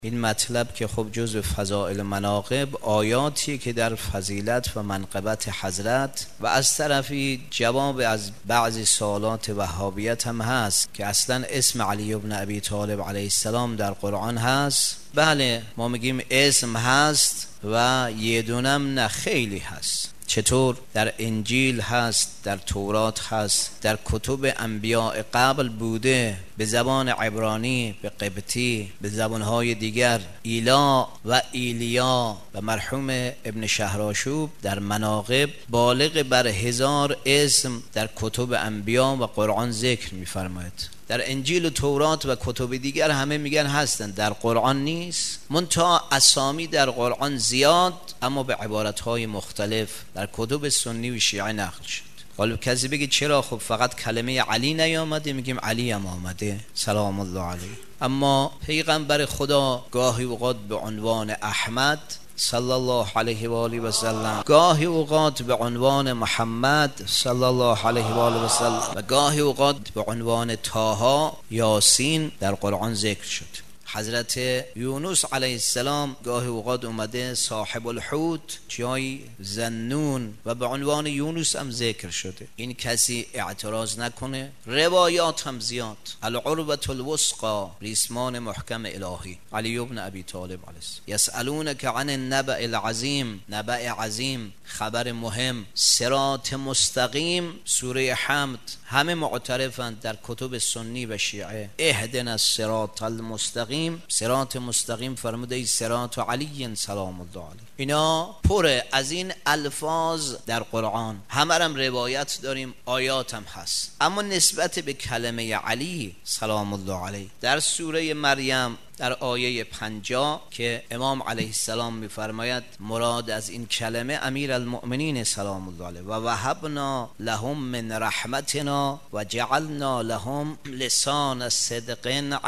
این مطلب که خب جزء فضائل مناقب آیاتی که در فضیلت و منقبت حضرت و از طرفی جواب از بعضی سوالات وهابیت هم هست که اصلا اسم علی ابن ابی طالب علیه السلام در قرآن هست. بله ما میگیم اسم هست و یه دونم نه، خیلی هست. چطور؟ در انجیل هست، در تورات هست، در کتب انبیاء قبل بوده، به زبان عبرانی، به قبطی، به زبانهای دیگر. ایلا و ایلیا و مرحوم ابن شهرآشوب در مناقب بالغ بر 1000 اسم در کتب انبیا و قرآن ذکر می‌فرماید. در انجیل و تورات و کتب دیگر همه میگن هستند، در قرآن نیست. منتها اسامی در قرآن زیاد اما به عبارتهای مختلف در کتب سنی و شیعه نقل شد. حالا کسی بگه چرا خب فقط کلمه علی نیامده؟ میگیم علی هم آمده سلام الله علیه. اما پیغمبر خدا گاهی اوقات به عنوان احمد صلی الله علیه و آله و سلم، گاهی اوقات به عنوان محمد صلی الله علیه و آله و سلم و گاهی اوقات به عنوان طه، یاسین در قرآن ذکر شد. حضرت یونس علیه السلام گاهی اوقات اومده صاحب الحوت، جای ذنون و به عنوان یونس هم ذکر شده. این کسی اعتراض نکنه. روایات هم زیاد. العروة الوثقی، ریسمان محکم الهی، علی ابن ابی طالب علیه السلام. یسألونک عن النبأ العظیم، نبأ عظیم، خبر مهم. صراط مستقیم، سوره حمد، همه معترفند در کتب سنی و شیعه. اهدنا الصراط المستقیم، صراط مستقیم فرموده ای صراط علی سلام الله علیه. اینا پره از این الفاظ در قرآن، همه هم روایت داریم، آیات هم هست. اما نسبت به کلمه علی سلام الله علیه در سوره مریم در آیه 50 که امام علیه السلام میفرماید مراد از این کلمه امیر المؤمنین سلام الله علیه و وهبنا لهم من رحمتنا و جعلنا لهم لسان صدق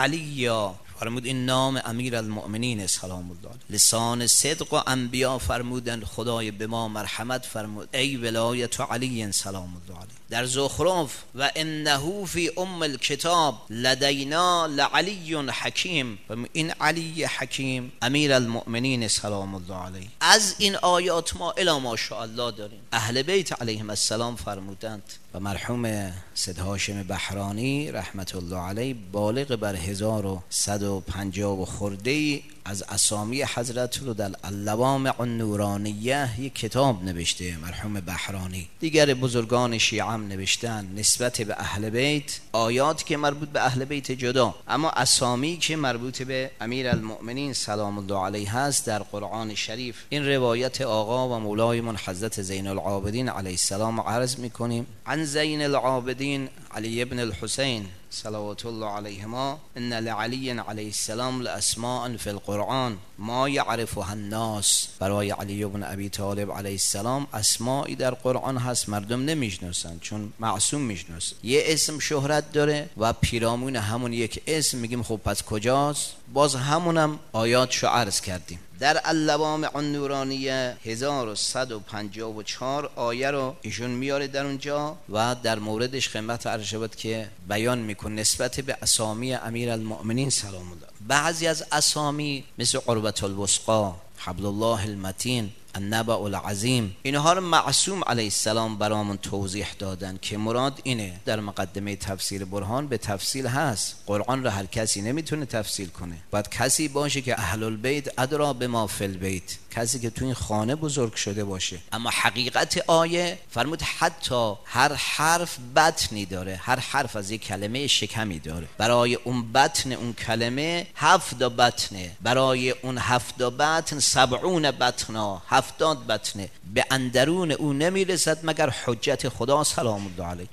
علیا. فرمود این نام امیر المؤمنین سلام الله علیه، لسان صدق و انبیا فرمودن خدای به ما مرحمت فرمود، ای ولایت علی سلام الله علیه. در زخرف و انه فی الکتاب لدینا لعلی حکیم، این علی حکیم امیر المؤمنین سلام الله علیه. از این آیات ما الی ماشاءالله داریم. اهل بیت علیهم السلام فرمودند و مرحوم سید هاشم بحرانی رحمت الله علیه بالغ بر 1150 و خرده‌ای از اسامی حضرت رو در اللوامع النورانیه یک کتاب نوشته مرحوم بحرانی. دیگر بزرگان شیعه هم نوشتن نسبت به اهل بیت، آیات که مربوط به اهل بیت جدا، اما اسامی که مربوط به امیر المؤمنین سلام الله علیه هست در قرآن شریف. این روایت آقا و مولایمون حضرت زین العابدین علیه السلام عرض میکنیم. عن زین العابدین علی ابن الحسین صلوات الله علیهما ان لعلی علیه السلام لاسماء فی القرآن ما یعرفها الناس. برای علی ابن ابی طالب علیه السلام اسمائی در قرآن هست مردم نمیشناسن چون معصوم میشناسن. یه اسم شهرت داره و پیرامون همون یک اسم میگیم خب پس کجاست؟ باز همونم آیاتشو عرض کردیم. در اللوامع النورانیه 1154 آیه رو ایشون میاره در اونجا و در موردش خدمت عرض شد که بیان میکنه نسبت به اسامی امیر المؤمنین سلام الله. بعضی از اسامی مثل عروة الوثقی، حبل الله المتین، النبأ العظیم، اینها رو معصوم علیه السلام برامون توضیح دادن که مراد اینه. در مقدمه تفسیر برهان به تفصیل هست. قرآن رو هر کسی نمیتونه تفصیل کنه، باید کسی باشه که اهل البیت ادرا بما فی البیت، کسی که تو این خانه بزرگ شده باشه. اما حقیقت آیه فرمود حتی هر حرف بطنی داره، هر حرف از یک کلمه شکمی داره. برای اون بطن اون کلمه 7 بطنه، برای اون 7 بطن 70 بطنا، 70 بطنه. به اندرون او نمیرسد مگر حجت خدا سلام الله علیه.